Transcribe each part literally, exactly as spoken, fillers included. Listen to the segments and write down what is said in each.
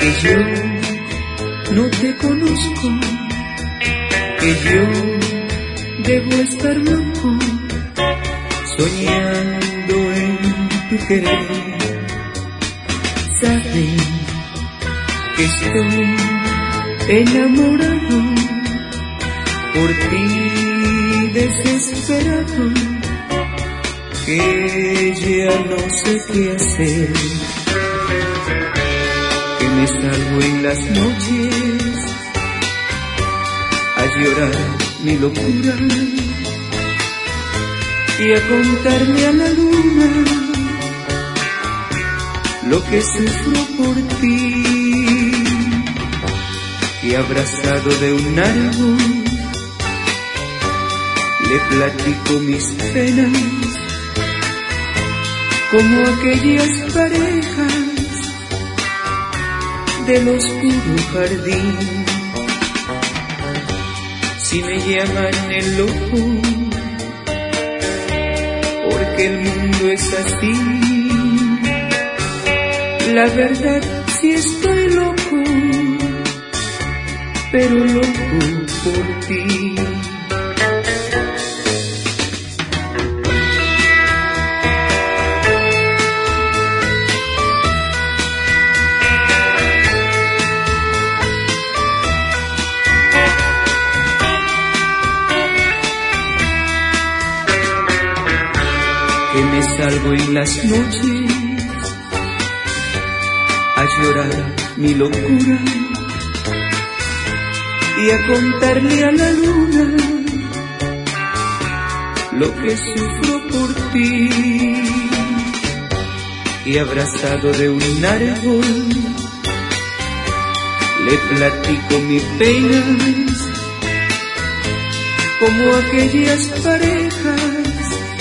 que yo no te conozco, que yo debo estar loco, soñando en tu querer. Sabes que estoy enamorado, por ti desesperado, que ya no sé qué hacer, que me salgo en las noches a llorar mi locura y a contarle a la luna lo que sufro por ti, que abrazado de un árbol le platico mis penas, como aquellas parejas del oscuro jardín. Si me llaman el loco, porque el mundo es así, la verdad sí estoy loco, pero loco por ti. Que me salgo en las noches a llorar mi locura y a contarle a la luna lo que sufro por ti, y abrazado de un árbol le platico mis penas, como aquellas parejas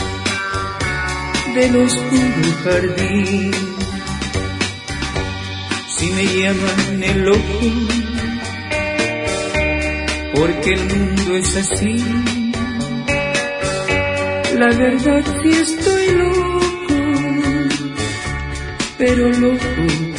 del oscuro jardín. Si me llaman el loco, porque el mundo es así, la verdad sí estoy loco, pero loco